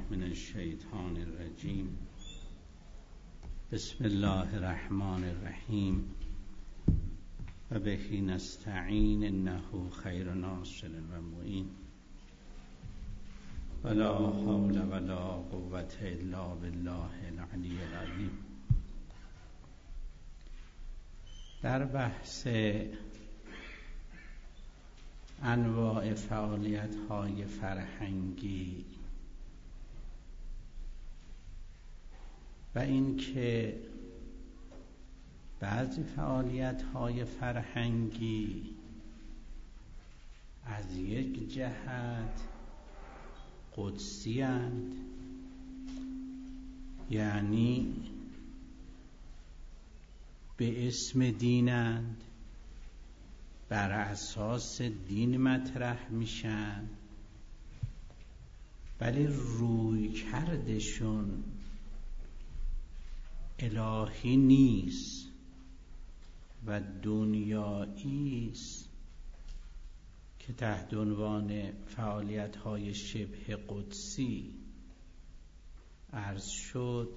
من الشیطان الرجیم. بسم الله الرحمن الرحیم و به نستعین انه خیر ناصر و معین ولا حول ولا قوة الا بالله العلی العظیم. در بحث انواع فعالیت‌های فرهنگی و اینکه بعضی فعالیت‌های فرهنگی از یک جهت قدسی اند، یعنی به اسم دینند، بر اساس دین مطرح میشن، ولی روی کردشون الهی نیست و دنیایی است که تحت عنوان فعالیت‌های شبه قدسی عرض شد.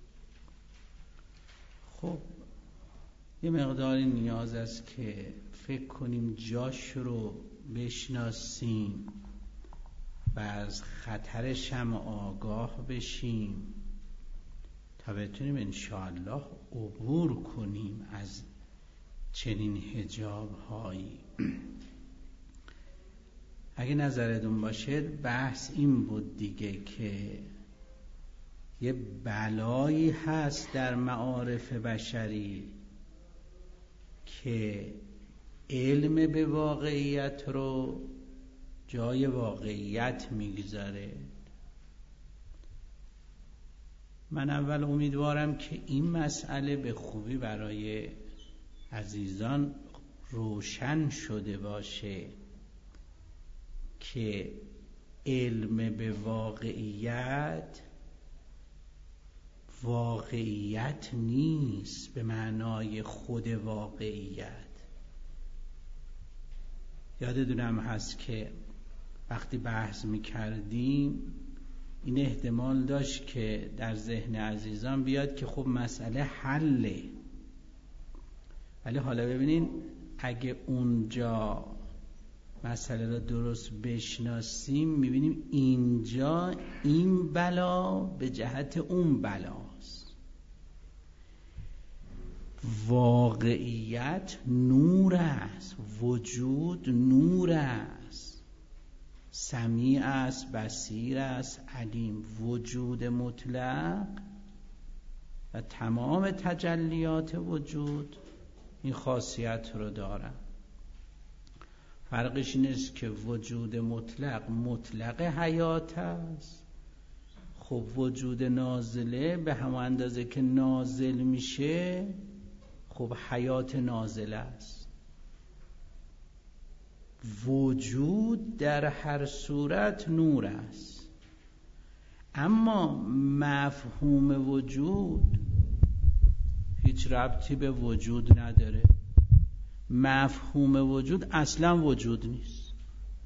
خب یه مقداری نیاز است که فکر کنیم جاش رو بشناسیم و از خطرش هم آگاه بشیم تا بتونیم انشاءالله عبور کنیم از چنین حجاب‌هایی. اگه نظرتون باشه بحث این بود دیگه که یه بلایی هست در معارف بشری که علم به واقعیت رو جای واقعیت میگذاره. من اول امیدوارم که این مسئله به خوبی برای عزیزان روشن شده باشه که علم به واقعیت نیست به معنای خود واقعیت. یادتونم هست که وقتی بحث میکردیم این احتمال داشت که در ذهن عزیزان بیاد که خب مسئله حله، ولی حالا ببینین اگه اونجا مسئله رو درست بشناسیم میبینیم اینجا این بلا به جهت اون بلاست. واقعیت نور است، وجود نور است، سمیع است، بصیر است، علیم. وجود مطلق و تمام تجلیات وجود این خاصیت رو دارن. فرقش این است که وجود مطلق حیات است. خب وجود نازله به همون اندازه که نازل میشه خب حیات نازله است. وجود در هر صورت نور است، اما مفهوم وجود هیچ ربطی به وجود نداره. مفهوم وجود اصلا وجود نیست،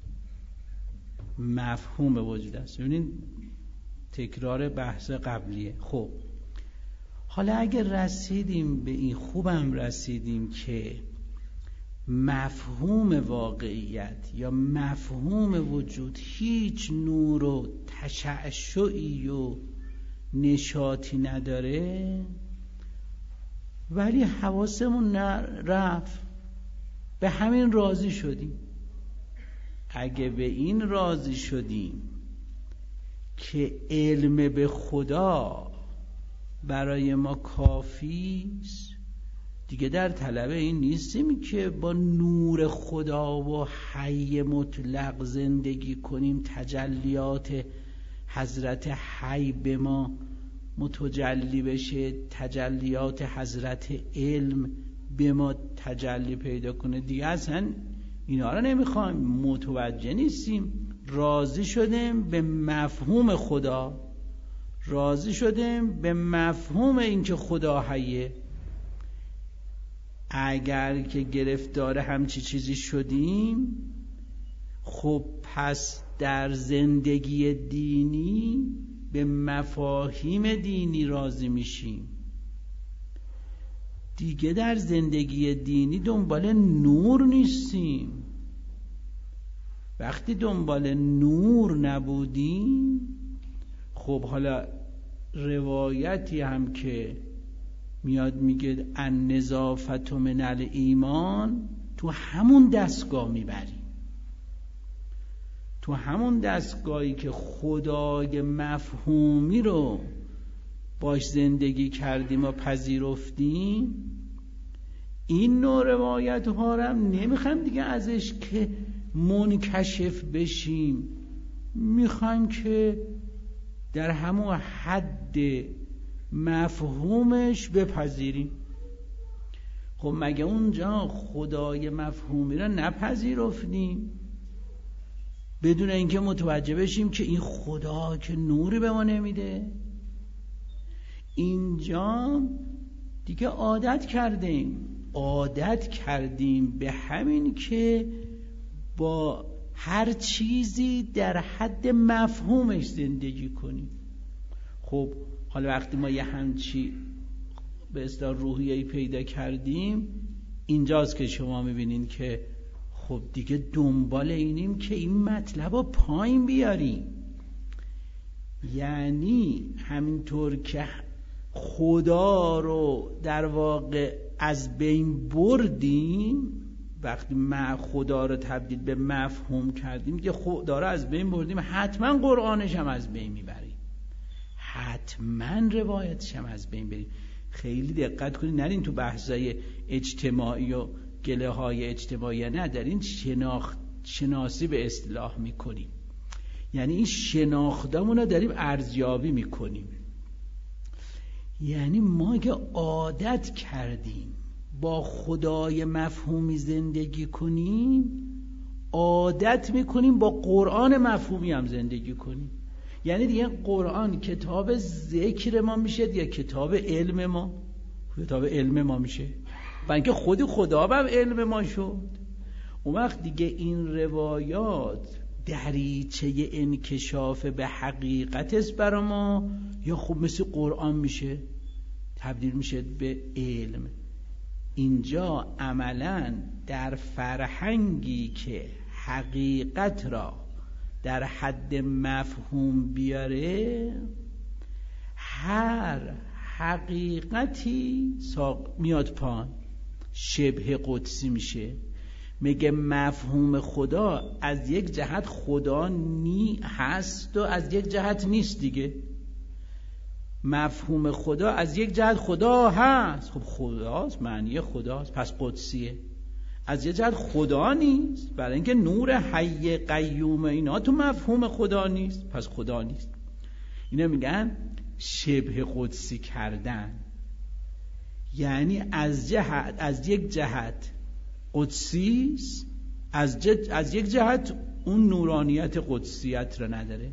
مفهوم وجود است. ببینید تکرار بحث قبلیه. خب حالا اگر رسیدیم به این، خوبم رسیدیم که مفهوم واقعیت یا مفهوم وجود هیچ نور و تشعشعی و نشاطی نداره، ولی حواسمون رفت، به همین راضی شدیم. اگه به این راضی شدیم که علم به خدا برای ما کافی است، دیگه در طلب این نیستیم که با نور خدا و حی مطلق زندگی کنیم، تجلیات حضرت حی به ما متجلی بشه، تجلیات حضرت علم به ما تجلی پیدا کنه. دیگه اصلا اینا رو نمیخوایم، متوجه نیستیم. راضی شدیم به مفهوم خدا، راضی شدیم به مفهوم اینکه خدا حیه. اگر که گرفتار همچی چیزی شدیم، خب پس در زندگی دینی به مفاهیم دینی راضی میشیم، دیگه در زندگی دینی دنبال نور نیستیم. وقتی دنبال نور نبودیم، خب حالا روایتی هم که میاد میگه النظافة من الایمان، تو همون دستگاه میبریم، تو همون دستگاهی که خدای مفهومی رو باش زندگی کردیم و پذیرفتیم. این نوع روایت ها رو هم نمیخوایم دیگه ازش که منکشف بشیم، میخوایم که در همون حد مفهومش بپذیریم. خب مگه اونجا خدای مفهومی را نپذیرفتیم بدون اینکه متوجه بشیم که این خدا که نوری به ما نمیده؟ اینجا دیگه عادت کردیم به همین که با هر چیزی در حد مفهومش زندگی کنیم. خب حالا وقتی ما یه همچی به اصطلاح روحیه‌ای پیدا کردیم، اینجاست که شما میبینین که خب دیگه دنبال اینیم که این مطلب رو پایین بیاریم. یعنی همینطور که خدا رو در واقع از بین بردیم، وقتی خدا رو تبدیل به مفهوم کردیم که خدا رو از بین بردیم، حتما قرآنش هم از بین میبریم، حتما روایتش هم از بین بریم. خیلی دقت کنید، نرین تو بحثای اجتماعی و گله های اجتماعی ندارین، شناسی به اصطلاح میکنیم. یعنی این شناختمون رو داریم ارزیابی میکنیم. یعنی ما که عادت کردیم با خدای مفهومی زندگی کنیم، عادت میکنیم با قرآن مفهومی هم زندگی کنیم. یعنی دیگه قرآن کتاب ذکر ما میشه یا کتاب علم ما؟ کتاب علم ما میشه، و اینکه خود خدا هم علم ما شد. اون وقت دیگه این روایات دریچه انکشاف به حقیقت است برای ما، یا خب مثل قرآن میشه تبدیل میشه به علم. اینجا عملاً در فرهنگی که حقیقت را در حد مفهوم بیاره، هر حقیقتی میاد پایین، شبه قدسی میشه. میگه مفهوم خدا از یک جهت خدا هست و از یک جهت نیست دیگه. مفهوم خدا از یک جهت خدا هست، خب خداست، معنی خداست، پس قدسیه. از یک جهت خدا نیست، برای اینکه نور حی قیوم اینا تو مفهوم خدا نیست، پس خدا نیست. اینا میگن شبه قدسی کردن. یعنی از یک جهت قدسی است، از یک جهت اون نورانیت قدسیت را نداره.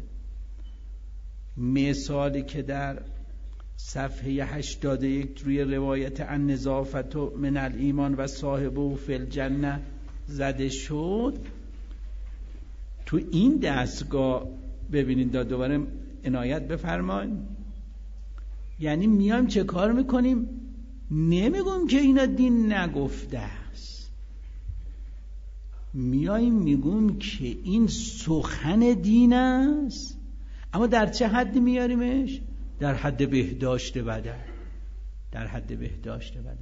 مثالی که در صفحه 81 روی روایت النظافة من الایمان و صاحبه فی الجنه زده شد، تو این دستگاه ببینید، دوباره عنایت بفرمایید. یعنی میایم چه کار میکنیم؟ نمیگم که اینا دین نگفته است، میایم میگم که این سخن دین است، اما در چه حدی میاریمش؟ در حد بهداشت بدن، در حد بهداشت بدن.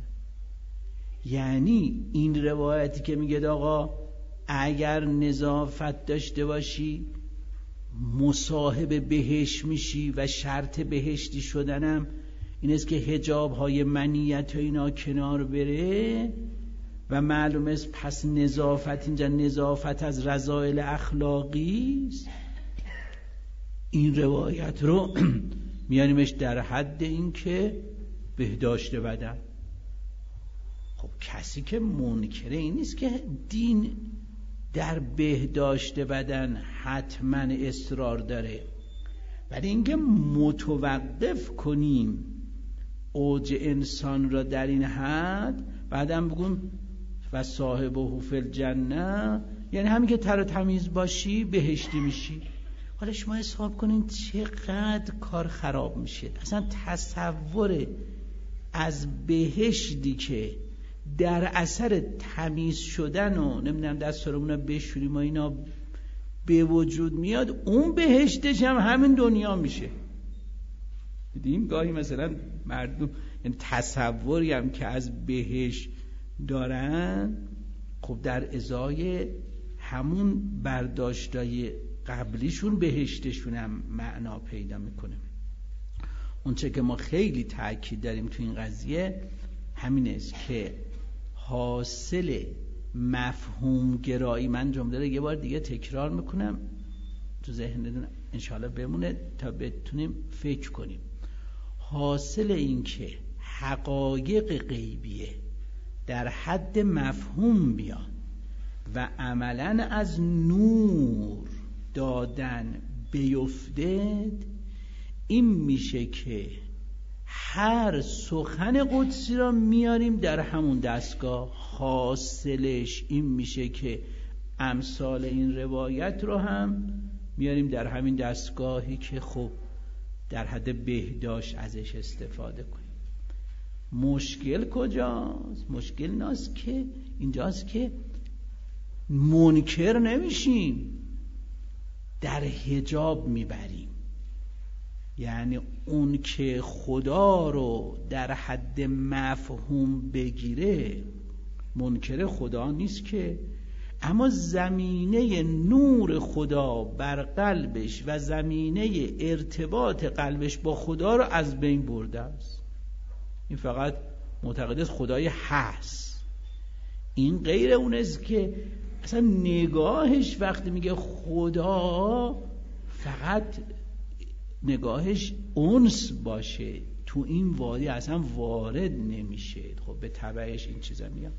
یعنی این روایتی که میگه آقا اگر نظافت داشته باشی مصاحب بهشت میشی و شرط بهشتی شدنم این است که حجاب های منیت و اینا کنار بره، و معلوم است پس نظافت اینجا نظافت از رذائل اخلاقی است. این روایت رو میانیمش در حد این که بهداشت بدن. خب کسی که منکره این نیست که دین در بهداشت بدن حتما اصرار داره، ولی اینکه متوقف کنیم اوج انسان را در این حد، بعدم بگم و صاحبه فی الجنه، یعنی همین که تر و تمیز باشی بهشتی میشی. حالا شما حساب کنین چقدر کار خراب میشه. اصلا تصور از بهشتی که در اثر تمیز شدن و نمیدونم دستارمون بشوریم و اینا به وجود میاد، اون بهشتش هم همین دنیا میشه. دیدیم گاهی مثلا مردم یعنی تصوری هم که از بهشت دارن، خب در ازای همون برداشتای قبلیشون بهشتشون هم معنا پیدا میکنه. اون چه که ما خیلی تاکید داریم تو این قضیه همین است که حاصل مفهوم گرایی، من جمله رو یه بار دیگه تکرار میکنم تو ذهنتون انشاءالله بمونه تا بتونیم فکر کنیم. حاصل این که حقایق غیبیه در حد مفهوم بیان و عملاً از نور دادن بیفتد، این میشه که هر سخن قدسی را میاریم در همون دستگاه. حاصلش این میشه که امثال این روایت رو هم میاریم در همین دستگاهی که خب در حد بهداشت ازش استفاده کنیم. مشکل کجاست؟ مشکل اینجاست که منکر نمیشیم، در حجاب میبریم. یعنی اون که خدا رو در حد مفهوم بگیره منکر خدا نیست که، اما زمینه نور خدا بر قلبش و زمینه ارتباط قلبش با خدا رو از بین برده است. این فقط معتقد است خدای هست. این غیر اون است که اصلا نگاهش وقتی میگه خدا فقط نگاهش انس باشه، تو این وادی اصلا وارد نمیشه. خب به تبعش این چیزا میاد.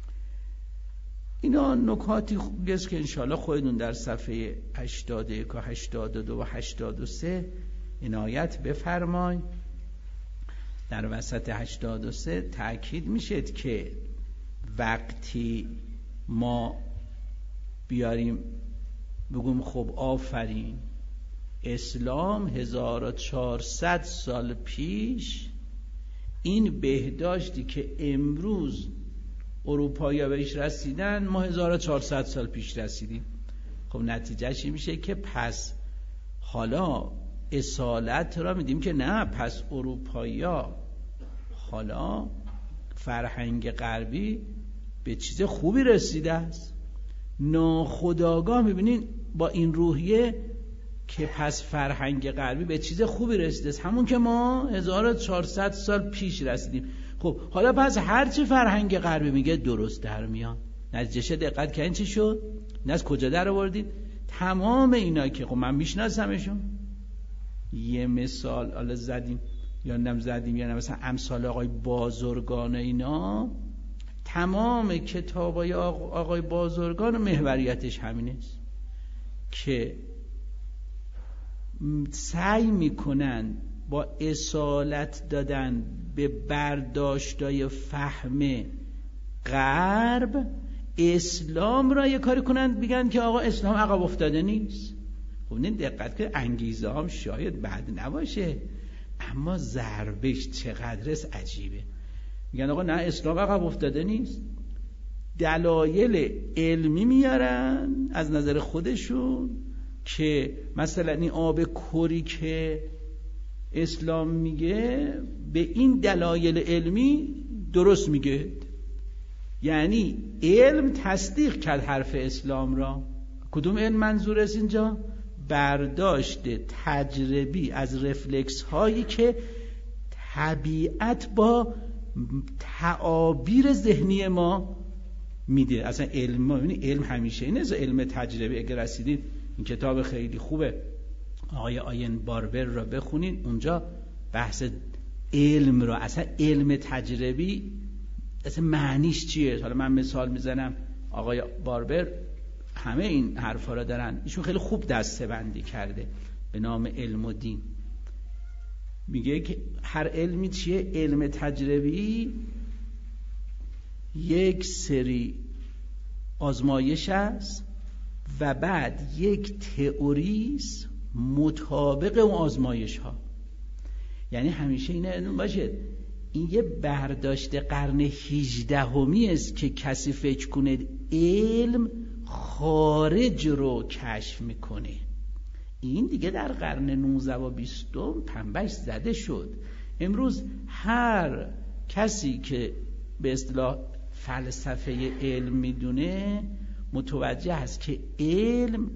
اینا نکاتی است که انشاءالله خودتون در صفحه 81 و 82 و 83 عنایت بفرمایید. در وسط 83 تأکید میشه که وقتی ما بیاریم بگم خب آفرین، اسلام 1400 سال پیش این بهداشتی که امروز اروپایی‌ها بهش رسیدن ما 1400 سال پیش رسیدیم. خب نتیجهش میشه که پس حالا اصالت را میدیم که نه، پس اروپایی‌ها حالا فرهنگ غربی به چیز خوبی رسیده است. ناخودآگاه میبینین با این روحیه که پس فرهنگ غربی به چیز خوبی رسیده است، همون که ما 1400 سال پیش رسیدیم. خب حالا پس هرچی فرهنگ غربی میگه درست در میاد. نتیجه دقت کردین چی شد؟ این از کجا در آوردید؟ تمام اینا که خب من میشناسمشون. یه مثال حالا زدیم یا نه مثلا امثال آقای بازرگان، اینا تمام کتابای آقای بازرگان محوریتش همین است که سعی میکنن با اصالت دادن به برداشتای فهم غرب اسلام را یه کاری کنن بگن که آقا اسلام عقب افتاده نیست. خب این دقت که انگیزه هم شاید بد نباشه، اما ضربش چقدر است عجیبه. میگن آقا نه اسلام عقب افتاده نیست، دلایل علمی میارن از نظر خودشون که مثلا این آب کوری که اسلام میگه به این دلایل علمی درست میگه. یعنی علم تصدیق کرد حرف اسلام را. کدوم علم منظور است اینجا؟ برداشت تجربی از رفلکس هایی که طبیعت با تعابیر ذهنی ما میده. اصلا علم همیشه اینه. علم تجربی اگر رسیدید این کتاب خیلی خوبه آقای آین باربر را بخونید، اونجا بحث علم را، اصلا علم تجربی اصلا معنیش چیه. حالا من مثال میزنم، آقای باربر همه این حرفا را دارن، ایشون خیلی خوب دسته بندی کرده به نام علم و دین. میگه که هر علمی چیه؟ علم تجربی یک سری آزمایش است و بعد یک تئوریست مطابق اون آزمایش ها. یعنی همیشه اینه باشه، این یه برداشت قرن 18 است که کسی فکر کنه علم خارج رو کشف میکنه. این دیگه در قرن 19 و 20 پنبهش زده شد. امروز هر کسی که به اصطلاح فلسفه علم میدونه متوجه است که علم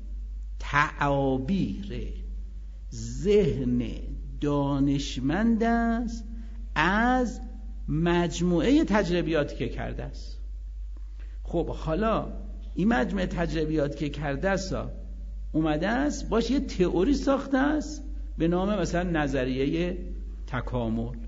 تعابیر ذهن دانشمند است از مجموعه تجربیاتی که کرده است. خب حالا این مجموعه تجربیاتی که کرده است اومده است باشه یه تئوری ساخته است به نام مثلا نظریه تکامل.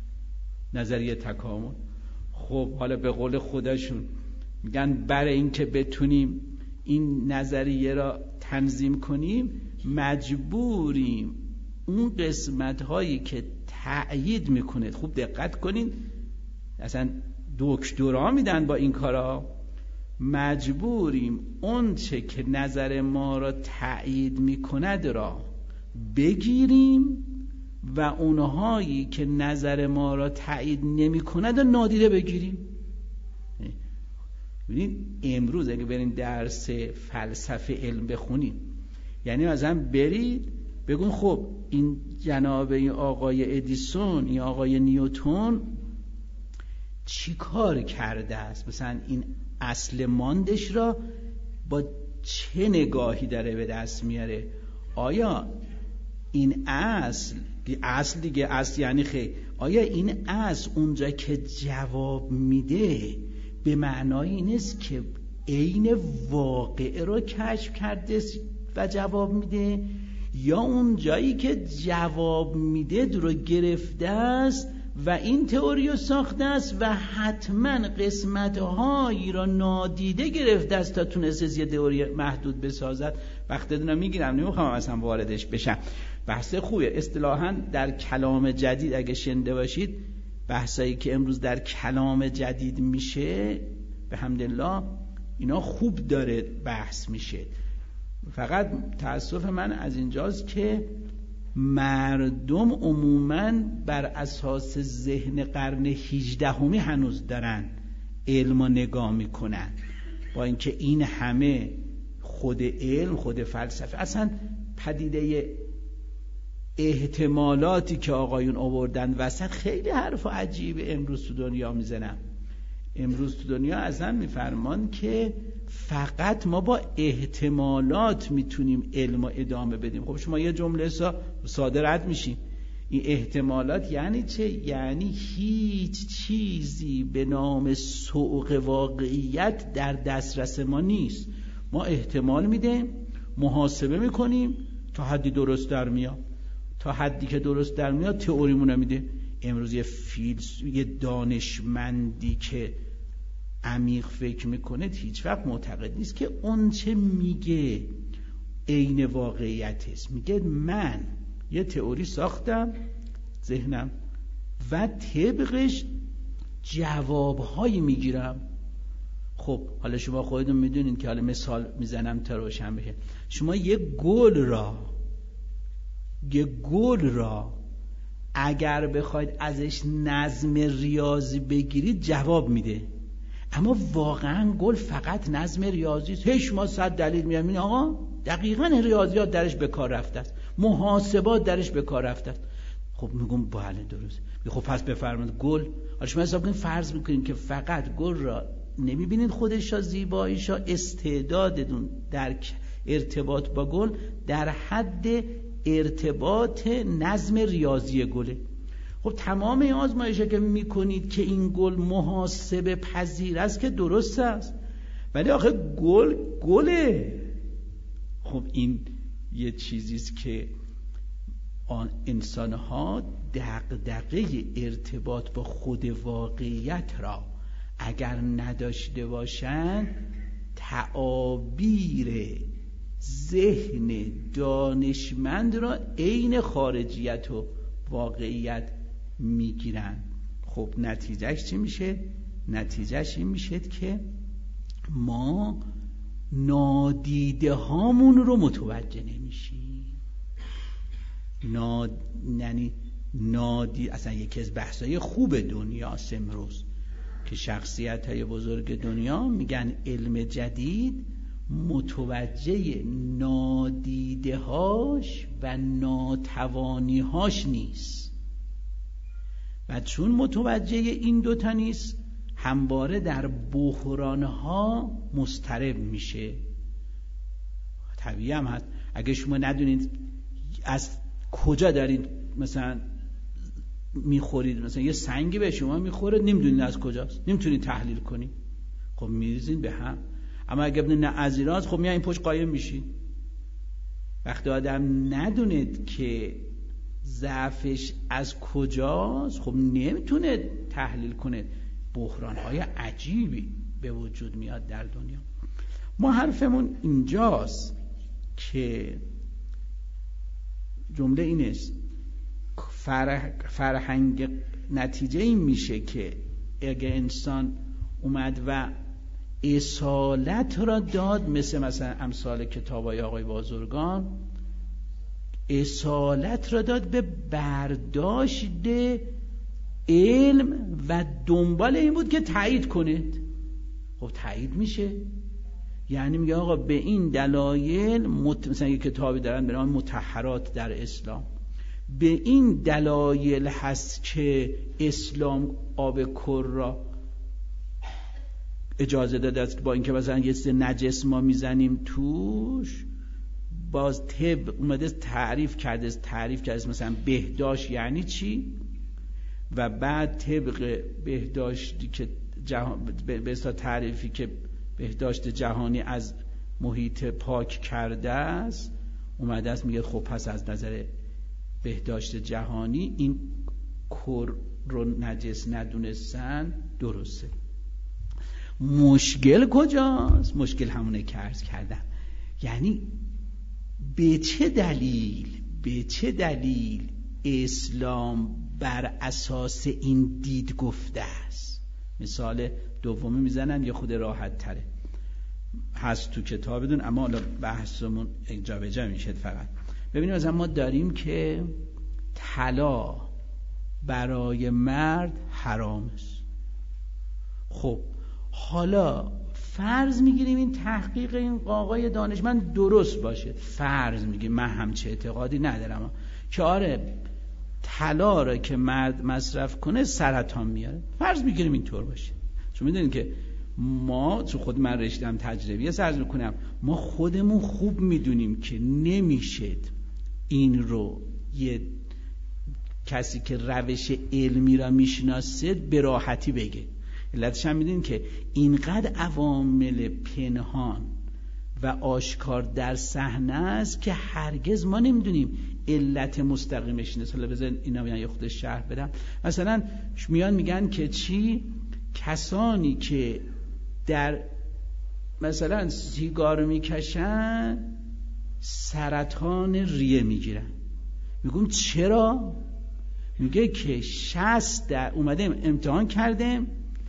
خب حالا به قول خودشون میگن برای اینکه بتونیم این نظریه را تنظیم کنیم مجبوریم اون قسمت هایی که تأیید میکنه، خوب دقت کنین، اصلا دکترا میدن با این کارا، مجبوریم اون چه که نظر ما را تأیید میکند را بگیریم و اونهایی که نظر ما را تأیید نمیکند را نادیده بگیریم. ببینید امروز اگه برین درس فلسفه علم بخونیم، یعنی مثلا برید بگون خب این جناب این آقای ادیسون، این آقای نیوتن چی کار کرده است، مثلا این اصل ماندش را با چه نگاهی داره به دست میاره، آیا این اصل دیگه اصل یعنی خیلی، آیا این اصل اونجا که جواب میده به معنای این است که عین واقعه رو کشف کرده و جواب میده، یا اون جایی که جواب میده رو گرفته است و این تئوری رو ساخته است و حتما قسمت‌هایی را نادیده گرفته است تا تونست یه تئوری محدود بسازد. وقتی دونم میگیرم نمیخوام اصلا واردش بشم. بحث خوبه. اصطلاحاً در کلام جدید اگه شنیده باشید، بحثایی که امروز در کلام جدید میشه به حمدالله اینا خوب داره بحث میشه. فقط تأسف من از اینجاست که مردم عموماً بر اساس ذهن قرن 18 هنوز دارن علم رو نگاه میکنن، با اینکه این همه خود علم، خود فلسفه، اصلا پدیده احتمالاتی که آقایون آوردن وسط خیلی حرف عجیبه امروز تو دنیا میزنن. امروز تو دنیا اصلا میفرمان که فقط ما با احتمالات میتونیم علم رو ادامه بدیم. خب شما یه جمله ساده رد میشین. این احتمالات یعنی چه؟ یعنی هیچ چیزی به نام سوق واقعیت در دسترس ما نیست. ما احتمال میدیم، محاسبه میکنیم تا حدی درست در میاد، تا حدی که درست در میاد تئوریمون میده. امروز یه دانشمندی که عمیق فکر میکنه هیچ وقت معتقد نیست که اون چه میگه عین واقعیت است. میگه من یه تئوری ساختم ذهنم و طبقش جوابهایی میگیرم. خب حالا شما خودتون میدونین که حالا مثال میزنم تا روشن بشه. شما یه گل را اگر بخواید ازش نظم ریاضی بگیرید جواب میده، اما واقعا گل فقط نظم ریاضی است. هیچ ما 100 دلیل میاریم آقا دقیقاً ریاضیات درش به کار رفته است، محاسبات درش به کار رفته است. خب میگم بله درست. خب پس بفرمایید گل، حالا شما حساب کنید فرض میکنید که فقط گل را نمیبینید خودش، زیباییش، استعدادتون در ارتباط با گل در حد ارتباط نظم ریاضی گله. خب تمام این آزمایشه که میکنید که این گل محاسبه پذیر است که درست است، ولی آخه گله. خب این یه چیزیست که انسانها دغدغه ارتباط با خود واقعیت را اگر نداشته باشند تعابیر ذهن دانشمند را عین خارجیت و واقعیت میگیرن. خب نتیجهش چی میشه؟ نتیجهش این میشه که ما نادیده هامون رو متوجه نمیشیم. یعنی نادی اصلا یکی از بحثای خوب دنیاست امروز که شخصیت‌های بزرگ دنیا میگن علم جدید متوجه نادیده‌هاش و ناتوانی‌هاش نیست و چون متوجه این دوتا نیست همواره در بحران‌ها مضطرب میشه. طبیعی هم هست اگه شما ندونید از کجا دارید مثلا میخورید، مثلا یه سنگی به شما میخوره نمیدونید از کجاست، نمیتونید تحلیل کنید، خب میریزین به هم. اما اگه بدونید نه از ایرانست خب میایین پشت قایم میشید. وقتی آدم ندونید که ضعفش از کجاست خب نمیتونه تحلیل کنه. بحران‌های عجیبی به وجود میاد در دنیا. ما حرفمون اینجاست که جمله اینست فرهنگ نتیجه این میشه که اگه انسان اومد و اصالت را داد، مثلا امثال کتابای آقای بازرگان، اصالت را داد به برداشت علم و دنبال این بود که تایید کنید. خب تایید میشه، یعنی میگه آقا به این دلایل مثلا یک کتابی دارن به نام مطهرات در اسلام، به این دلایل هست که اسلام آب کر را اجازه داده است، با اینکه مثلا یه سری نجس ما میزنیم توش، باز طب اومده تعریف کرده مثلا بهداشت یعنی چی، و بعد طبق بهداشتی که به تعریفی که بهداشت جهانی از محیط پاک کرده است اومده است میگه خب پس از نظر بهداشت جهانی این کر رو نجس ندونستن درسته. مشکل کجاست؟ مشکل همونه که عرض کردم، یعنی به چه دلیل اسلام بر اساس این دید گفته است. مثال دومی میزنم یه خود راحت تره، هست تو کتاب بدون، اما حالا بحثمون جا به جا میشه. فقط ببینیم مثلا ما داریم که طلا برای مرد حرام است. خب حالا فرض میگیریم این تحقیق این آقای دانشمند درست باشه، فرض میگیم، من همچه اعتقادی ندارم که آره طلا را که مرد مصرف کنه سرطان میاره، فرض میگیریم اینطور باشه. چون میدونید که ما، چون خود من رشته‌ام تجربیه سرز میکنم، ما خودمون خوب میدونیم که نمیشه این رو یه کسی که روش علمی را میشناسه به راحتی بگه. علتش هم میدونید که اینقدر عوامل پنهان و آشکار در صحنه است که هرگز ما نمیدونیم علت مستقیمش اینه. حالا بذارین اینا میان یه خود شرح بدم. مثلا میان میگن که چی؟ کسانی که در مثلا سیگار میکشن سرطان ریه میگیرن. میگم چرا؟ میگه که 60 اومده امتحان کردیم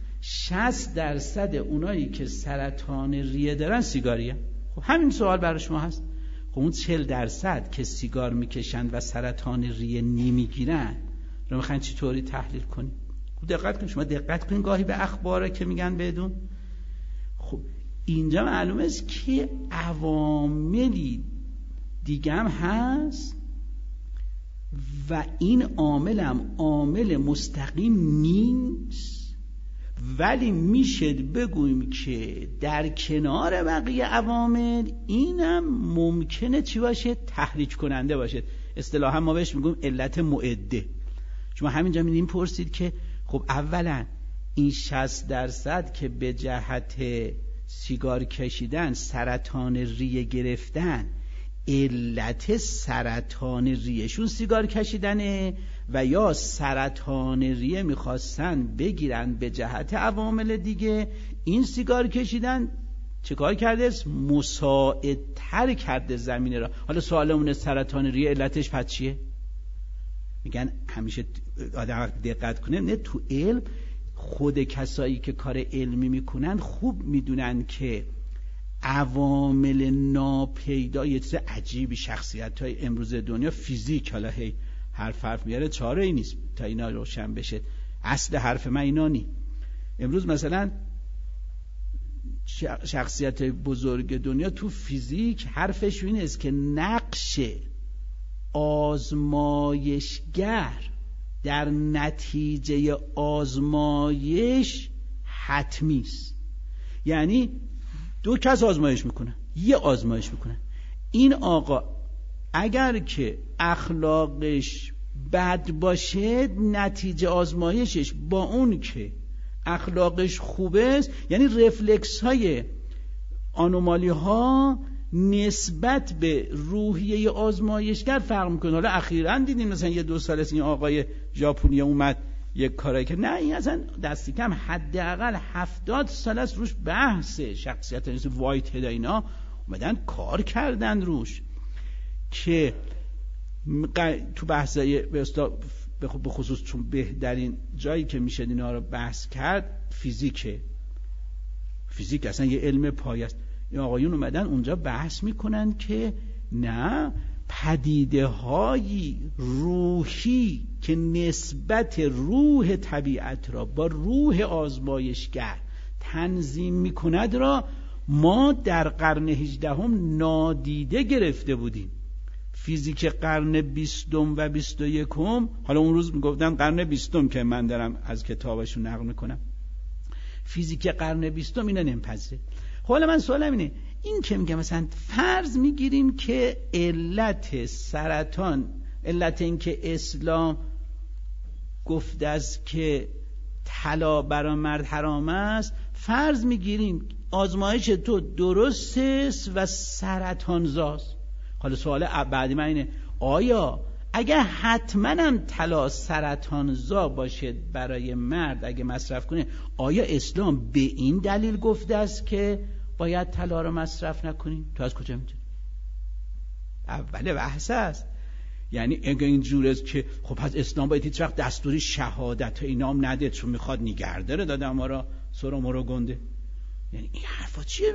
60% اونایی که سرطان ریه دارن سیگاری هن. خب همین سوال برای شما هست. خب اون 40% که سیگار میکشن و سرطان ریه نمیگیرن رو میخواین چطوری تحلیل کنید؟ خب دقت کنید، شما دقت کنید گاهی به اخباره که میگن بدون. خب اینجا معلومه است که عواملی دیگه هم هست و این عامل هم عامل مستقیم نیست، ولی میشه بگوییم که در کنار بقیه عوامل اینم ممکنه چی باشه؟ تحریک کننده باشه. اصطلاحا ما بهش میگیم علت معده. شما همینجا میدین پرسید که خب اولا این 60% که به جهت سیگار کشیدن سرطان ریه گرفتن، علت سرطان ریهشون سیگار کشیدنه و یا سرطان ریه میخواستن بگیرن به جهت عوامل دیگه، این سیگار کشیدن چه کار کرده؟ مساعدتر کرده زمینه را. حالا سوالمونه سرطان ریه علتش پس چیه؟ میگن همیشه آدم دقت کنه، نه تو علم خود کسایی که کار علمی میکنن خوب میدونن که عوامل ناپیدا، یه چیز عجیبی شخصیت‌های امروز دنیا فیزیک، حالا هی حرف میاره، چاره ای نیست تا اینا روشن بشه. اصل حرف من اینا نی. امروز مثلا شخصیت بزرگ دنیا تو فیزیک حرفش این است که نقش آزمایشگر در نتیجه آزمایش حتمی است. یعنی دو کس آزمایش میکنن، یه آزمایش میکنن، این آقا اگر که اخلاقش بد باشه نتیجه آزمایشش با اون که اخلاقش خوبه است، یعنی رفلکس های آنومالی ها نسبت به روحیه آزمایشگر فرق میکنه. حالا اخیراً دیدیم مثلا یه 2 سال است این آقای ژاپنی اومد یک کاری که نه این اصلا دستی کم حداقل 70 سال است روش بحث شخصیت مثل وایت هد اینا اومدن کار کردن روش که تو بحثای به خصوص چون بهترین جایی که میشه اینا رو بحث کرد فیزیک اصلا یه علم پایه است. این آقایون اومدن اونجا بحث میکنن که نه، پدیده های روحی که نسبت روح طبیعت را با روح آزمایشگر تنظیم میکند را ما در قرن 18 نادیده گرفته بودیم. فیزیک قرن 20 و 21، حالا اون روز میگفتن قرن 20 که من دارم از کتابشون نقل میکنم، فیزیک قرن 20 اینو نمیپذیره. حالا من سوالم اینه، این که میگه مثلا فرض میگیریم که علت سرطان، علت این که اسلام گفته است که طلا برای مرد حرام است، فرض میگیریم آزمایش تو درست است و سرطان زاست. حالا سوال بعدی من اینه، آیا اگر حتما هم طلا سرطان زا باشه برای مرد اگه مصرف کنه، آیا اسلام به این دلیل گفته است که باید طلا رو مصرف نکنیم؟ تو از کجا میدونی؟ اول بحث است. یعنی اگه اینجور است که خب پس اسلام باید هیچ وقت دستوری شهادت و اینا هم نده چون میخواد نگهداره داده ما را سر مرو گنده. یعنی این حرفا چیه؟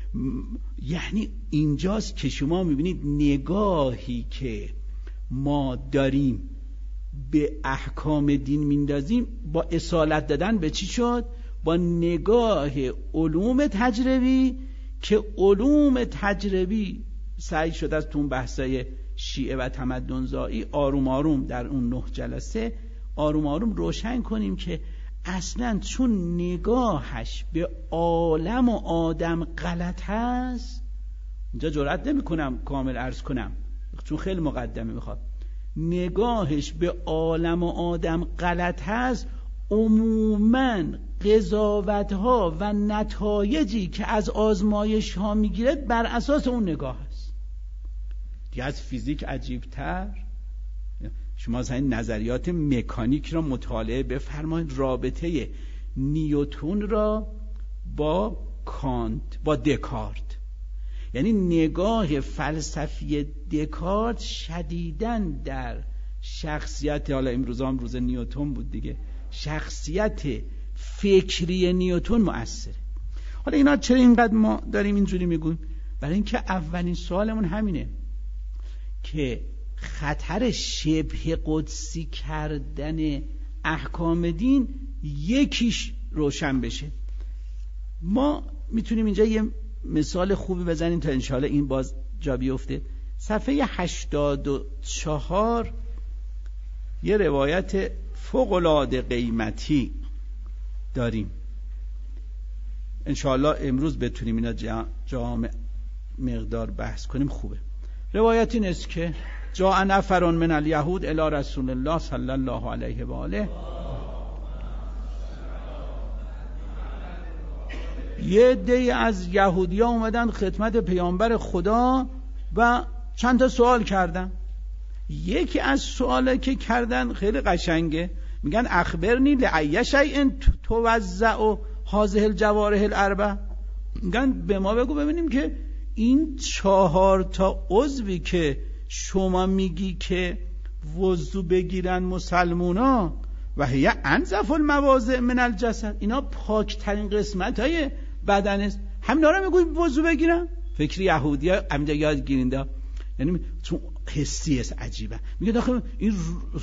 یعنی اینجاست که شما میبینید نگاهی که ما داریم به احکام دین میندازیم با اصالت دادن به چی شد؟ با نگاه علوم تجربی، که علوم تجربی سعی شد از تون بحثای شیعه و تمدن‌زایی آروم آروم در اون 9 جلسه آروم آروم روشن کنیم که اصلا چون نگاهش به عالم و آدم غلط هست. اینجا جرئت نمی کنم کامل عرض کنم چون خیلی مقدمه میخواد. نگاهش به عالم و آدم غلط هست، عموماً قضاوت‌ها و نتایجی که از آزمایش ها میگیرد بر اساس اون نگاه است. دیگه از فیزیک عجیب‌تر، شما مثلا نظریات مکانیک را مطالعه بفرمایید، رابطه نیوتن را با کانت، با دکارت، یعنی نگاه فلسفی دکارت شدیداً در شخصیت، حالا امروز هم روز نیوتن بود دیگه، شخصیت فکری نیوتن مؤثره. حالا اینا چرا اینقدر ما داریم اینجوری میگویم؟ برای اینکه اولین سوالمون همینه که خطر شبه قدسی کردن احکام دین یکیش روشن بشه. ما میتونیم اینجا یه مثال خوبی بزنیم تا انشاءالله این باز جا بیفته. صفحه 84 یه روایت فوق‌العاده قیمتی داریم، انشاءالله امروز بتونیم اینا جامع مقدار بحث کنیم. خوبه. روایت این است که جاء نفر من الیهود الی رسول الله صلی الله علیه و آله، یه عده‌ای از یهودی‌ها اومدن خدمت پیامبر خدا و چند تا سوال کردن. یکی از سوالا که کردن خیلی قشنگه، میگن اخبرنی لأی شیء توزع هذه الجوارح الاربع، میگن به ما بگو ببینیم که این 4 تا عضوی که شما میگی که وضو بگیرن مسلمونا و هي انظف المواضع من الجسد، اینا پاکترین قسمت های بدن است، همینا رو میگوی وضو بگیرم. فکر یهودی‌ها همینجا یاد گیرینده، یعنی چون حسی است عجیبه. میگه داخل این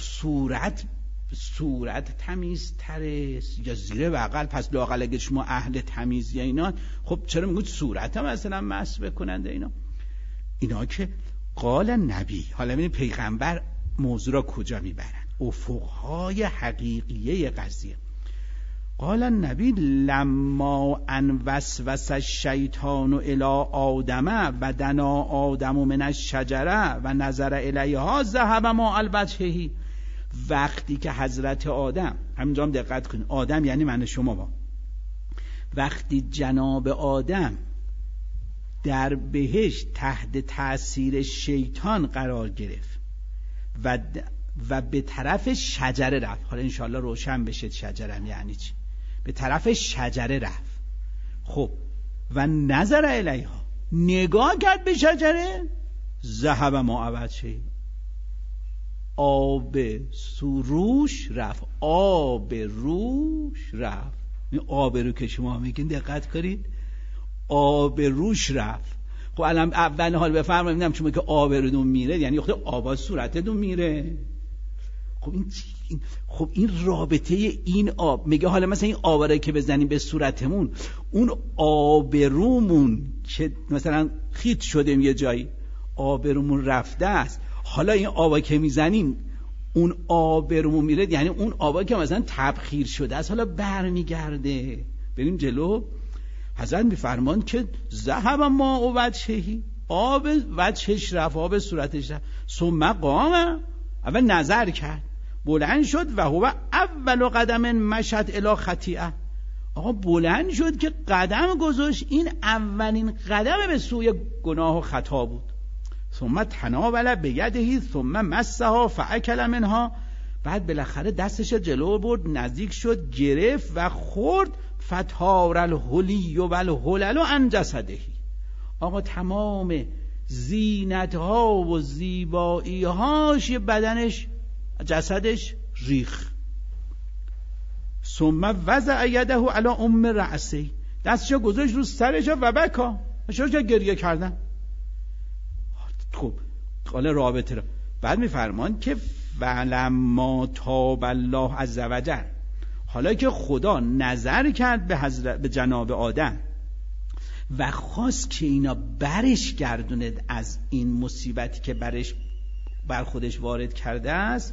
صورت تمیزتره یا زیر بغل، پس لااقل اگه شما اهل تمیز یا اینا، خب چرا میگوید صورت هم مثلا مس بکننده اینا که قال نبی. حالا ببینید پیغمبر موضوع را کجا میبرن، افقهای حقیقیه قضیه. قال النبی لما ان وسوس الشیطان الی آدم و دنا آدم من الشجره و نظر الیها ذهب ما الوجهه. وقتی که حضرت آدم، همینجا هم دقت کنید، آدم یعنی من شما با، وقتی جناب آدم در بهشت تحت تأثیر شیطان قرار گرفت و به طرف شجره رفت، حالا انشاءالله روشن بشه شجره یعنی چی، به طرف شجره رفت. خب و نظر الیها، نگاه کرد به شجره، ذهب ما وجهه، آب روش رفت، آب روش رفت. این آب رو که شما میگین دقت کنید، آب روش رفت. خب الان اول حال بفرمایید، میگم شما که آب رو میره یعنی خود آب صورتتون میره. خب این رابطه این آب، میگه حالا مثلا این آب رو که بزنیم به صورتمون، اون آب رومون که مثلا خیت شدیم یه جایی، آب رومون رفته است، حالا این آبا که میزنیم اون آب رومون میره، یعنی اون آبا که مثلا تبخیر شده است حالا برمیگرده. بریم جلو. حضرت میفرمان که ذهب ما وجهه، آب وجهش رفت، آب صورتش رفت. ثم قام، اول نظر کرد، بلند شد و هو اول قدم مشت الی خطیئه. آقا بلند شد که قدم گذاشت، این اولین قدم به سوی گناه و خطا بود. ثم تناول بیده ثم مسها فاکل منها، بعد بالاخره دستش جلو برد، نزدیک شد، گرفت و خورد. فتار الحلی و الحلل عن جسده. آقا تمام زینت ها و زیبایی هاش بدنش، جسدش ریخ. ثم وضع یده علی ام رأسی، دستشو گذاشت رو سرش و بکا، شروع گریه کردن. خب حالا رابطه رو بعد میفرمان که فلما تاب الله عز وجل، حالا که خدا نظر کرد به جناب آدم و خواست که اینا برش گردوند از این مصیبتی که بر خودش وارد کرده است،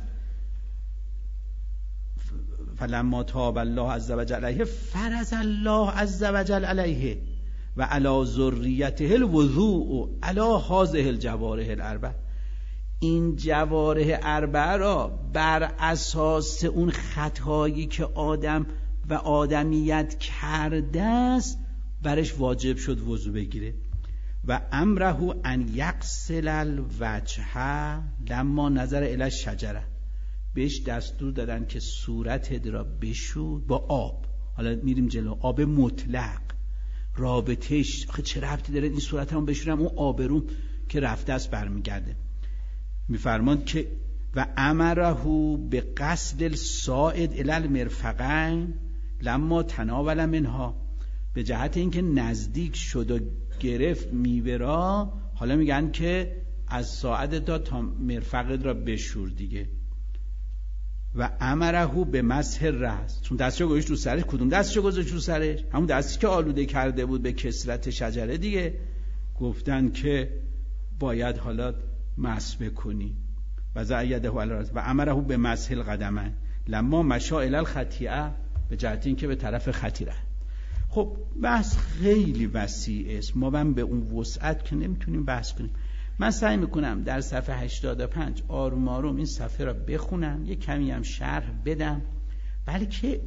فلما تاب الله عز وجل علیه فرض الله عز وجل علیه و علی ذریته الوضوء علی هذه الجوارح الاربع. این جوارح اربع را بر اساس اون خطایی که آدم و آدمیت کرده است برش واجب شد وضو بگیره. و امره ان یغسل الوجه لما نظر الی الشجره، بهش دستور دادن که صورت را بشور با آب. حالا میریم جلو. آب مطلق رابطهش آخه چه ربطی داره این صورتمو بشورم، اون آبروم که رفته است برمیگرده. میفرماند که و امره به غسل الصاعد الی المرفقین لما تناول منها، به جهت اینکه نزدیک شد و گرفت میوه را، حالا میگن که از ساعد تا مرفقت را بشور دیگه. و امره به مسح الراس، چون دستشو گذاشت رو سرش. کدوم دستشو گذاشت رو سرش؟ همون دستی که آلوده کرده بود به کثرت شجره دیگه. گفتن که باید حالا مسح بکنی. و زعیده علی الراس و امره به مسح القدمین لما مشى الی الخطیئه، به جهت اینکه به طرف خطیئه. خب بحث خیلی وسیع است، ما هم به اون وسعت که نمیتونیم بحث کنیم. من سعی میکنم در صفحه 85 آروم آروم این صفحه را بخونم، یک کمی هم شرح بدم، بلکه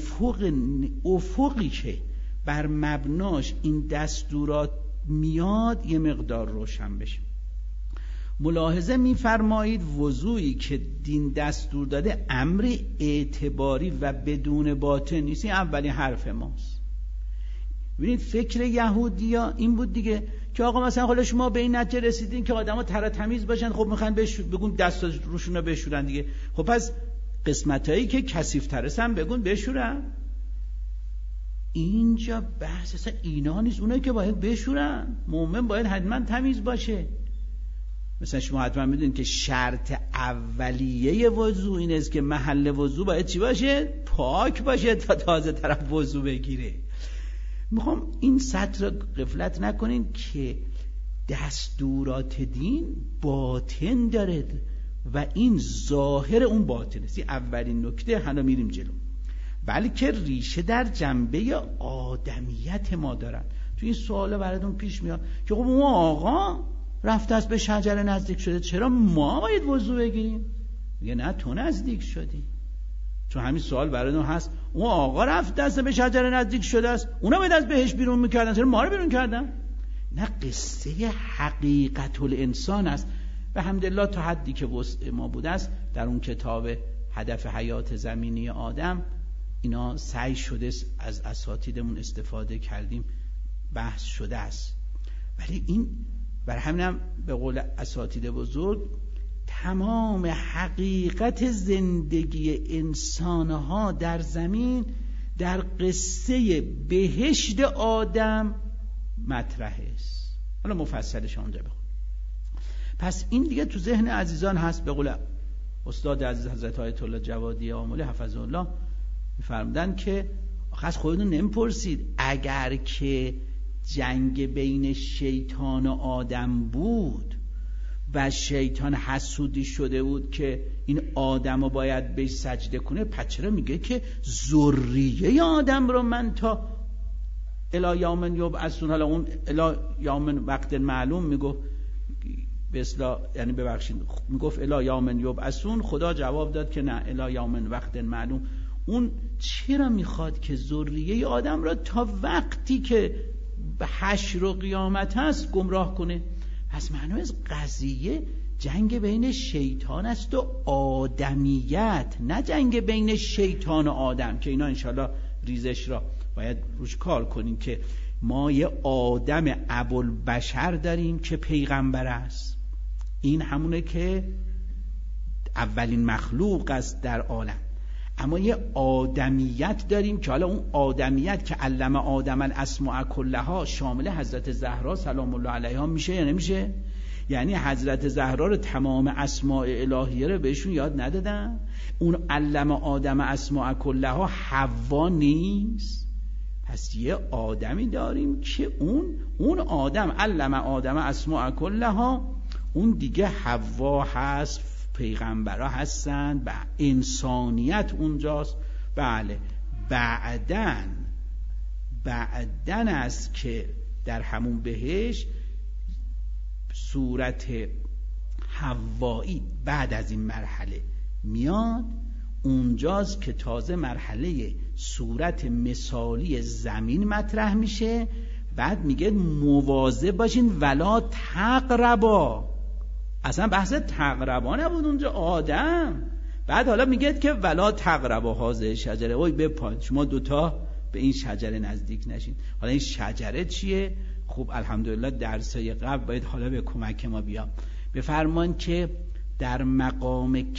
افقی که بر مبناش این دستورات میاد یه مقدار روشن بشه. ملاحظه میفرمایید وضوعی که دین دستور داده امر اعتباری و بدون باطن نیست. این اولین حرف ماست. ببینید فکر یهودیا این بود دیگه که آقا مثلا حالا شما به این نتیجه رسیدین که آدما تر تمیز باشن، خب میخوان بگون دست روشون رو بشورن دیگه. خب پس قسمتایی که کثیف‌تر هستن بگون بشورن. اینجا بحث اصلا اینا نیست، اونایی که باید بشورن. مؤمن باید حتما تمیز باشه. مثلا شما حتما میدونید که شرط اولیه وضو این است که محل وضو باید چی باشه؟ پاک باشه تا تازه طرف وضو بگیره. میخوام این سطر رو غفلت نکنین که دستورات دین باطن داره و این ظاهر اون باطن است. این اولین نکته. حالا میریم جلو. ولی که ریشه در جنبه آدمیت ما دارن. تو این سوال براتون پیش میاد که خب اون آقا رفته است به شجره نزدیک شده، چرا ما باید وضو بگیریم؟ میگه نه، تو نزدیک شدی. چون همین سوال براتون هست، اون آقا رفته است به شجره نزدیک شده است، اونا باید از بهش بیرون میکردن، چرا ما رو بیرون کردن؟ نه، قصه حقیقت الانسان است. و الحمدلله تا حدی که وسع ما بوده است در اون کتاب هدف حیات زمینی آدم اینا سعی شده از اساتیدمون استفاده کردیم، بحث شده است. ولی این برای همینم به قول اساتید بزرگ تمام حقیقت زندگی انسانها در زمین در قصه بهشت آدم مطرح است. حالا مفصلش اونجا بخون. پس این دیگه تو ذهن عزیزان هست. به قول استاد عزیز حضرت آیت الله جوادی آملی حفظه الله می‌فرمودن که آخه از خودتون نمی‌پرسید اگر که جنگ بین شیطان و آدم بود و شیطان حسودی شده بود که این آدم رو باید بهش سجده کنه، پس چرا میگه که ذریه آدم رو من تا الی یوم یبعثون، حالا اون الی یوم وقت معلوم میگفت به اصطلاح، یعنی ببخشید میگفت الی یوم یبعثون، خدا جواب داد که نه، الی یوم وقت معلوم. اون چرا میخواد که ذریه آدم را تا وقتی که حشر و قیامت هست گمراه کنه؟ پس معنی از قضیه جنگ بین شیطان است و آدمیت، نه جنگ بین شیطان و آدم که اینا انشالله ریزش را باید روش کار کنیم که ما یه آدم ابوالبشر داریم که پیغمبر است. این همونه که اولین مخلوق است در عالم. اما یه آدمیت داریم که حالا اون آدمیت که علم آدم الاسماء کلها شامل حضرت زهرا سلام الله علیها میشه یا نمیشه؟ یعنی حضرت زهرا رو تمام اسماء الهیه رو بهشون یاد ندادن؟ اون علم آدم اسماء کلها حوا نیست؟ پس یه آدمی داریم که اون آدم علم آدم اسماء کلها، اون دیگه حوا هست، پیغمبرها هستند و انسانیت اونجاست. بله، بعدن است که در همون بهشت صورت حوایی بعد از این مرحله میاد، اونجاست که تازه مرحله صورت مثالی زمین مطرح میشه. بعد میگه مواظب باشین ولا تقربا. اصلا بحث تقربا نبود اونجا، آدم. بعد حالا میگه که ولا تقربا هذه شجره، وای بپاید شما دوتا به این شجره نزدیک نشین. حالا این شجره چیه؟ خوب الحمدلله درسای قبل باید حالا به کمک ما بیا. بفرمان که در مقام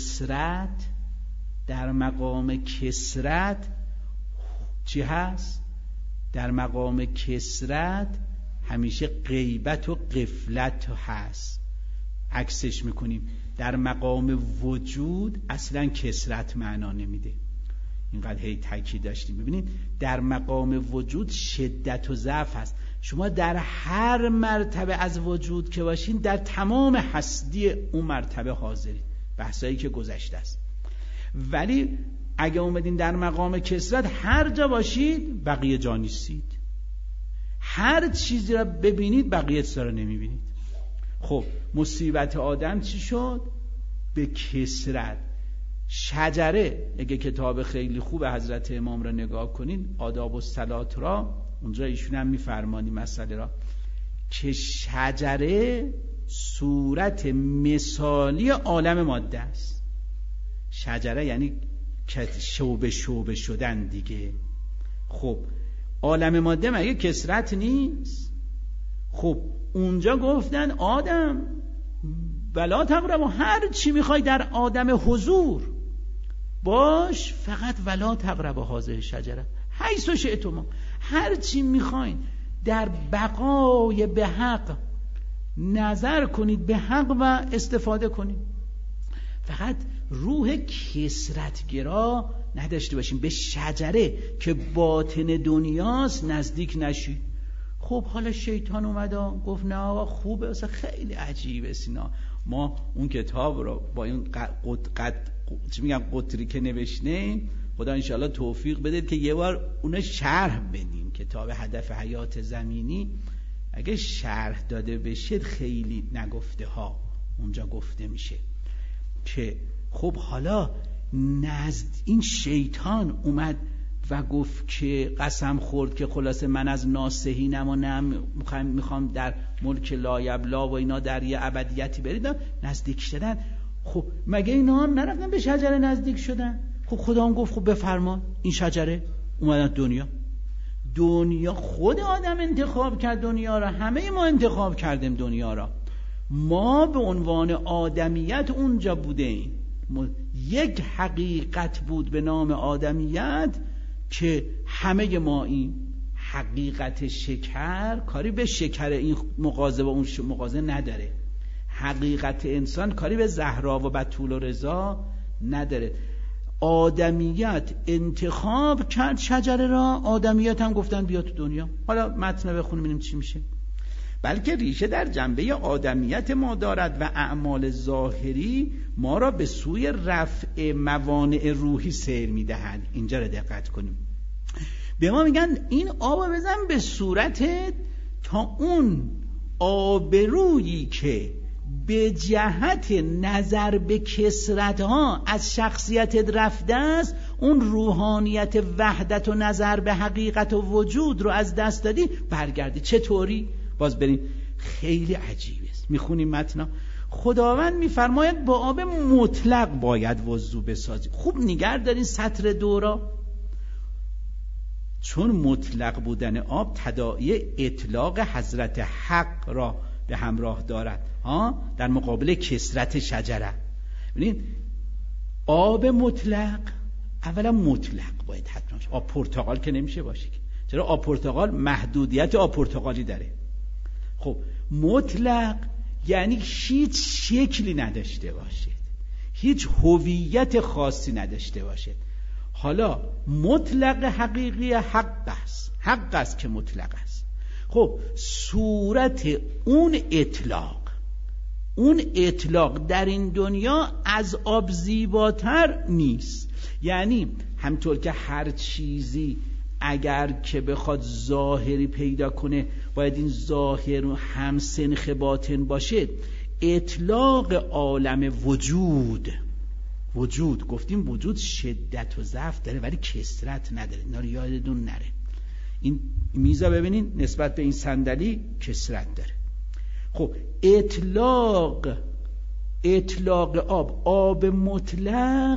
کسرت چی هست؟ در مقام کسرت همیشه غیبت و غفلت هست. عکسش میکنیم. در مقام وجود اصلا کسرت معنا نمیده. اینقدر هی تاکید داشتیم. ببینید در مقام وجود شدت و ضعف هست. شما در هر مرتبه از وجود که باشین در تمام هستی اون مرتبه حاضرید. بحثایی که گذشته است. ولی اگه اومدین در مقام کسرت هر جا باشید بقیه جا نیستید. هر چیزی را ببینید بقیه چیزا را نمیبینید. خب مصیبت آدم چی شد؟ به کسرت. شجره، اگه کتاب خیلی خوب حضرت امام را نگاه کنین، آداب الصلات را، اونجا ایشون هم میفرمانی مسئله را که شجره صورت مثالی عالم ماده است. شجره یعنی شعبه شعبه شدن دیگه. خب عالم ماده مگه کسرت نیست؟ خب اونجا گفتن آدم ولا تقربوا، هر چی میخوای در آدم حضور باش، فقط ولا تقربوا هذه شجره، حیث شئتما، هر چی میخواین در بقای به حق نظر کنید، به حق و استفاده کنید. فقط روح کثرتگرا نداشته باشیم، به شجره که باطن دنیاست نزدیک نشید. خب حالا شیطان اومد گفت نه آقا خوبه، اصلا خیلی عجیبه سینا، ما اون کتاب رو با این قطری که نوشتیم خدا انشاءالله توفیق بده که یه بار اون شرح بدیم. کتاب هدف حیات زمینی اگه شرح داده بشه خیلی نگفته ها اونجا گفته میشه که خب حالا این شیطان اومد و گفت که قسم خورد که خلاصه من از ناصحینم و میخوام در ملک لایبلا و اینا در یه ابدیتی بریدم. نزدیک شدن، خب مگه اینا هم نرفتن به شجره نزدیک شدن؟ خب خدا هم گفت خب بفرما این شجره. اومدن دنیا خود آدم انتخاب کرد دنیا را، همه ما انتخاب کردیم دنیا را، ما به عنوان آدمیت اونجا بودیم. یک حقیقت بود به نام آدمیت که همه ما این حقیقت شکر کاری به شکر این مغازه و اون مغازه نداره، حقیقت انسان کاری به زهرا و بتول و رضا نداره. آدمیت انتخاب کرد شجره را، آدمیت هم گفتن بیا تو دنیا. حالا متن بخونیم ببینیم چی میشه. بلکه ریشه در جنبه آدمیت ما دارد و اعمال ظاهری ما را به سوی رفع موانع روحی سیر میدهند. اینجا را دقت کنیم. به ما میگن این آب بزن به صورت تا اون آبرویی که به جهت نظر به کثرت‌ها از شخصیتت رفته است، اون روحانیت وحدت و نظر به حقیقت و وجود رو از دست دادی، برگردی. چطوری؟ باز بریم، خیلی عجیبه است. میخونیم متن. خداوند میفرماید با آب مطلق باید وضو بسازی. خوب نگه دارین سطر دورا، چون مطلق بودن آب تداعی اطلاق حضرت حق را به همراه دارد در مقابل کثرت شجره. ببینید آب مطلق، اولا مطلق باید حتما باشه. آب پرتقال که نمیشه باشه، چرا آب پرتقال محدودیت آب پرتقالی داره. خب مطلق یعنی هیچ شکلی نداشته باشد، هیچ هویت خاصی نداشته باشد. حالا مطلق حقیقی حق است که مطلق است. خب صورت اون اطلاق در این دنیا از آب زیباتر نیست. یعنی همطور که هر چیزی اگر که بخواد ظاهری پیدا کنه باید این ظاهر هم سنخ باطن باشه. اطلاق عالم وجود گفتیم وجود شدت و ضعف داره ولی کثرت نداره. اینا رو یادتون نره. این میزا ببینین نسبت به این صندلی کثرت داره. خب اطلاق آب مطلق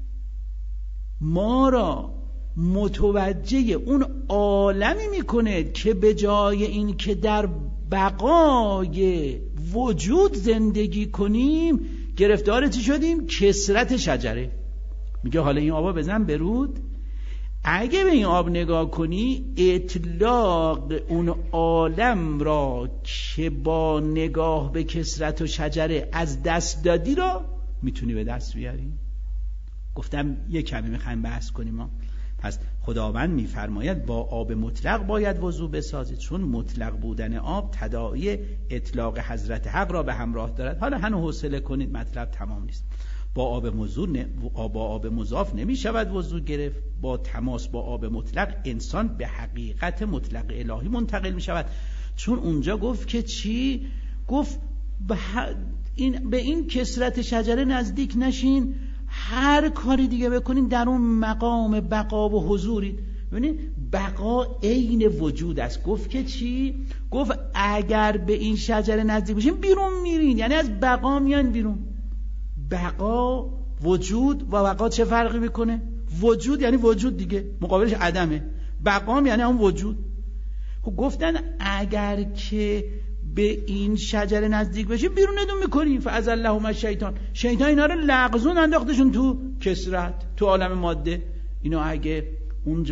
ما را متوجه اون عالمی میکنه که به جای این که در بقای وجود زندگی کنیم گرفتار چی شدیم؟ کثرت شجره. میگه حالا این آبا بزن برود. اگه به این آب نگاه کنی اطلاق اون عالم را که با نگاه به کثرت و شجره از دست دادی را میتونی به دست بیاری. گفتم یک کمی میخوایم بحث کنیم ما. پس خداوند میفرماید با آب مطلق باید وضو بسازید، چون مطلق بودن آب تداعی اطلاق حضرت حق را به همراه دارد. حالا هنوز حوصله کنید، مطلب تمام نیست. با آب مضاف نمی شود وضو گرفت. با تماس با آب مطلق انسان به حقیقت مطلق الهی منتقل می شود. چون اونجا گفت که چی؟ گفت به این کثرت شجره نزدیک نشین، هر کاری دیگه بکنین در اون مقام بقا و حضورید. ببینید بقا عین وجود است. گفت که چی؟ گفت اگر به این شجره نزدیک بشین بیرون میرین، یعنی از بقا میان بیرون. بقا وجود و بقا چه فرقی میکنه؟ وجود یعنی وجود دیگه، مقابلش عدمه. بقا یعنی اون وجود. خب گفتن اگر که به این شجره نزدیک بشی بیرونتون میکنی. فازلهم الشیطان، شیطان اینا رو لغزون انداختشون تو کثرت، تو عالم ماده. اینا اگه اونجا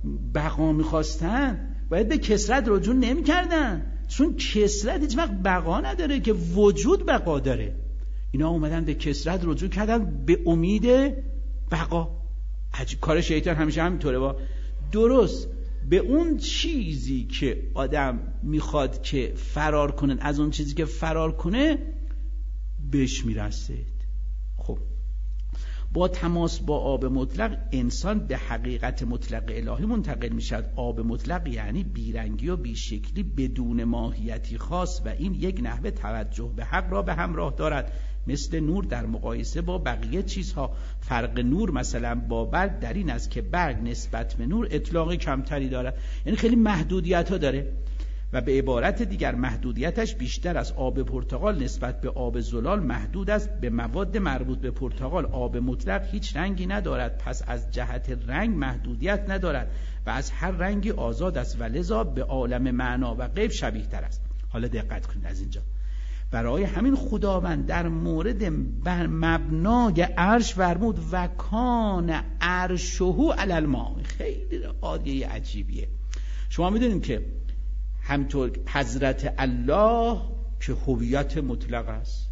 بقا میخواستن باید به کثرت رجوع نمیکردن، چون کثرت هیچ وقت بقا نداره که وجود بقا داره. اینا اومدن به کثرت رجوع کردن به امید بقا. کار شیطان همیشه همینطوره، با درست به اون چیزی که آدم میخواد که فرار کنه، از اون چیزی که فرار کنه بهش میرسید. خب با تماس با آب مطلق انسان به حقیقت مطلق الهی منتقل میشد. آب مطلق یعنی بیرنگی و بیشکلی بدون ماهیتی خاص و این یک نحوه توجه به حق را به همراه دارد. مثل نور در مقایسه با بقیه چیزها. فرق نور مثلا با برگ در این است که برگ نسبت به نور اطلاق کمتری دارد، یعنی خیلی محدودیت ها داره، و به عبارت دیگر محدودیتش بیشتر از آب پرتقال نسبت به آب زلال محدود است. به مواد مربوط به پرتقال آب مطلق هیچ رنگی ندارد، پس از جهت رنگ محدودیت ندارد و از هر رنگی آزاد است و لذا به عالم معنا و غیب شبیه تر است. حالا دقت کنید از اینجا، برای همین خداوند در مورد مبنای عرش فرمود و کان عرشه علی الماء. خیلی آیه عجیبیه. شما میدونید که همطور حضرت الله که هویت مطلق است،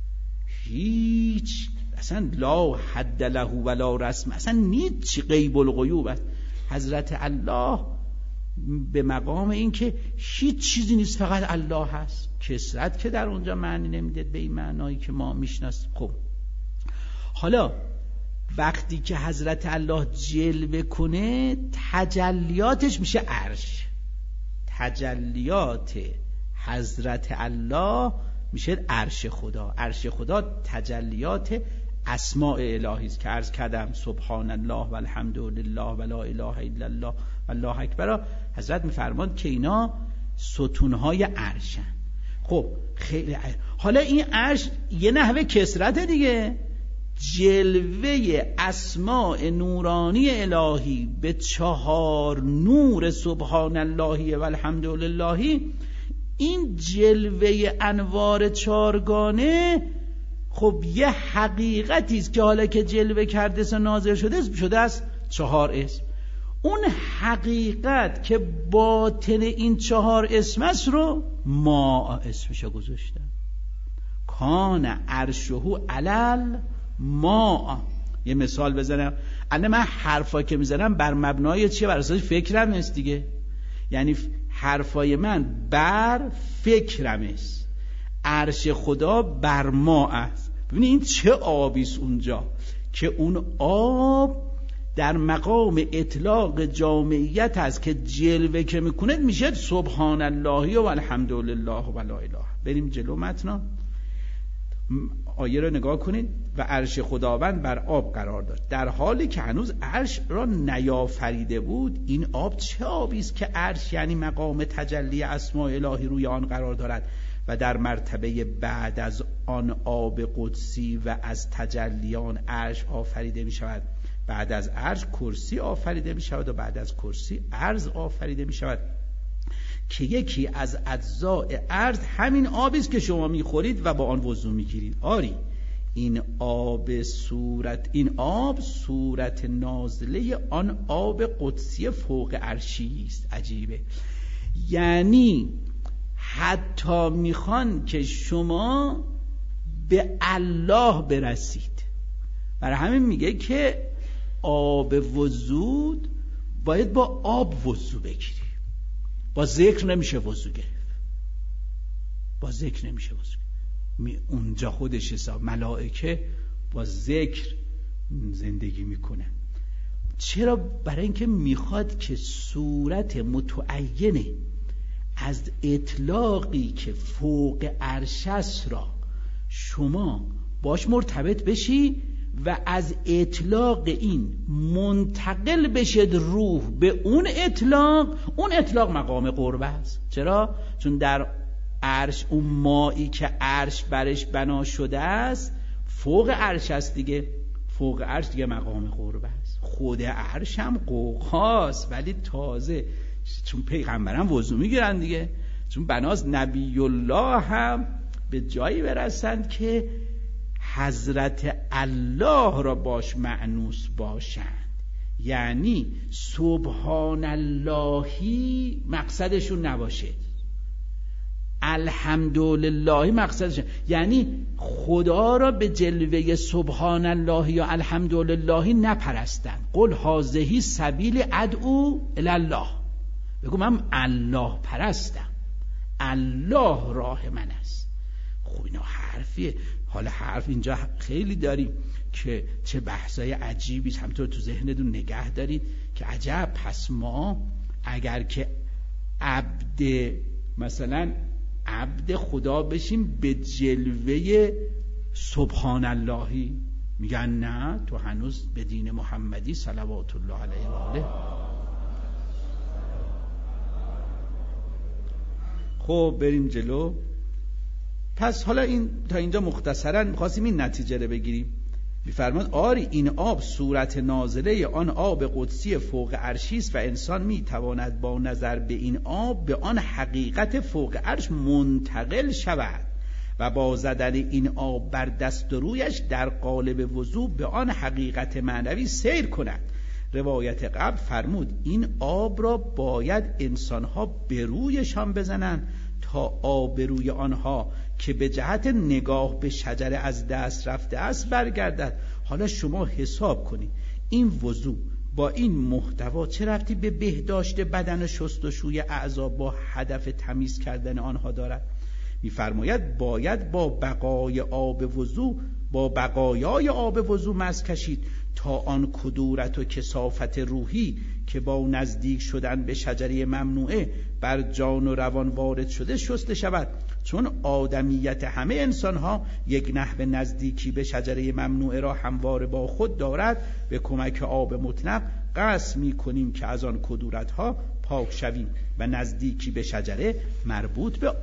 هیچ اصلا لا حد له ولا رسم، اصلا نیچ غیب الغیوب است. حضرت الله به مقام این که هیچ چیزی نیست، فقط الله هست. کثرت که در اونجا معنی نمیده به این معنایی که ما میشناسیم. خب حالا وقتی که حضرت الله جلوه کنه تجلیاتش میشه عرش. تجلیات حضرت الله میشه عرش خدا. عرش خدا تجلیات اسماء الهی است که عرض کردم سبحان الله و الحمد لله و لا اله الا الله و الله اکبر. حضرت میفرمان که اینا ستونهای عرشن. خب خیلی حالا این عرش یه نحوه کثرت دیگه، جلوه اسماء نورانی الهی به 4 نور سبحان الله و الحمد لله. این جلوه انوار 4گانه خب یه حقیقتی است که حالا که جلوه کرده نازل شده است 4 اسم. اون حقیقت که باطن این 4 اسم است رو ما اسمشو گذاشتن. کان عرشه علل ما. یه مثال بزنم، الان من حرفا که میزنم بر مبنای چیه؟ بر اساس فکرم است دیگه. یعنی حرفای من بر فکرم است. عرش خدا بر ما است. ببینید این چه آبی است اونجا که اون آب در مقام اطلاق جامعیت است که جلوه که میکنه میشه سبحان الله و الحمد لله و لا اله. بریم جلو متن آیه رو نگاه کنید. و عرش خداوند بر آب قرار داشت در حالی که هنوز عرش را نیافریده بود. این آب چه آبی است که عرش یعنی مقام تجلی اسماء الهی روی آن قرار دارد و در مرتبه بعد از آن آب قدسی و از تجلیان عرش آفریده می شود. بعد از عرش کرسی آفریده می شود و بعد از کرسی عرض آفریده می شود که یکی از اجزاء عرض همین آبی است که شما میخورید و با آن وضو میگیرید. آری این آب صورت نازله آن آب قدسی فوق عرشی است. عجیبه. یعنی حتی میخوان که شما به الله برسید. برای همین میگه که آب وضو باید با آب وضو بگیری. با ذکر نمیشه وضو گرفت. اونجا خودش حساب ملائکه با ذکر زندگی میکنه. چرا؟ برای اینکه میخواد که صورت متعینه از اطلاقی که فوق عرش است را شما باش مرتبط بشی و از اطلاق این منتقل بشد روح به اون اطلاق مقام قرب است. چرا؟ چون در عرش اون مایی که عرش برش بنا شده است فوق عرش است دیگه. فوق عرش دیگه مقام قرب است. خود عرش هم قوقاست ولی تازه چون پیغمبران وضو میگیرن دیگه، چون بناست نبی الله هم به جایی برسند که حضرت الله را باش مأنوس باشند. یعنی سبحان اللهی مقصدشون نباشه، الحمدلله مقصدشون، یعنی خدا را به جلوه سبحان الله یا الحمدلله نپرستن. قل هذه سبیل ادعو الی الله، بگو من الله پرستم، الله راه من است. خب اینا حرفیه. حالا حرف اینجا خیلی داریم که چه بحثای عجیبی همطور تو ذهنتون نگه دارید که عجب، پس ما اگر که مثلا عبد خدا بشیم به جلوه سبحان اللهی، میگن نه تو هنوز به دین محمدی صلوات الله علیه و آله. خب بریم جلو. پس حالا این تا اینجا مختصرا می‌خواستیم این نتیجه رو بگیریم. می‌فرماد آری این آب صورت نازله آن آب قدسی فوق عرشی است و انسان می‌تواند با نظر به این آب به آن حقیقت فوق عرش منتقل شود و با زدن این آب بر دست و رویش در قالب وضو به آن حقیقت معنوی سیر کند. روایت قبل فرمود این آب را باید انسان‌ها به رویشان بزنند تا آب روی آنها که به جهت نگاه به شجره از دست رفته است برگردد. حالا شما حساب کنید این وضو با این محتوا چه ربطی به بهداشت بدن و شستشوی اعضا با هدف تمیز کردن آنها دارد؟ می‌فرماید باید با بقایای آب وضو مس کشید تا آن کدورت و کثافت روحی که با نزدیک شدن به شجره ممنوعه بر جان و روان وارد شده شسته شود. چون آدمیت همه انسان‌ها یک نحو نزدیکی به شجره ممنوعه را همواره با خود دارد، به کمک آب مطلق قصد می‌کنیم که از آن کدورت‌ها پاک شویم و نزدیکی به شجره مربوط به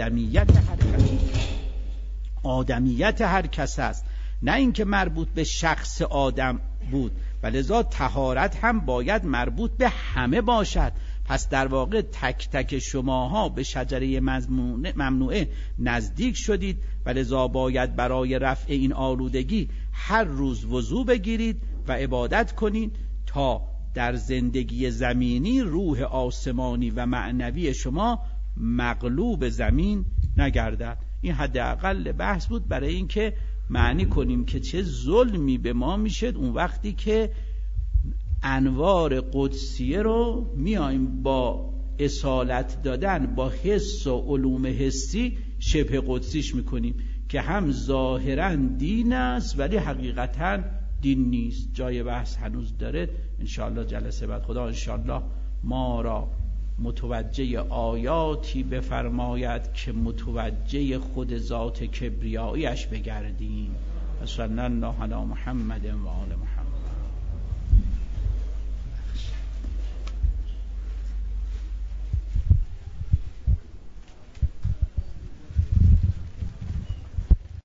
آدمیت هر کس است، نه اینکه مربوط به شخص آدم بود و لذا طهارت هم باید مربوط به همه باشد. پس در واقع تک تک شماها به شجره ممنوعه نزدیک شدید و لذا باید برای رفع این آلودگی هر روز وضو بگیرید و عبادت کنید تا در زندگی زمینی روح آسمانی و معنوی شما مغلوب زمین نگردد. این حداقل بحث بود برای اینکه معنی کنیم که چه ظلمی به ما میشه اون وقتی که انوار قدسیه رو میایم با اصالت دادن با حس و علوم حسی شبه قدسیش میکنیم که هم ظاهرا دین است ولی حقیقتا دین نیست. جای بحث هنوز داره. انشاءالله جلسه بعد خدا انشاءالله ما را متوجه آیاتی بفرماید که متوجه خود ذات کبریاییش بگردیم. صلی الله علی محمد و آل محمد.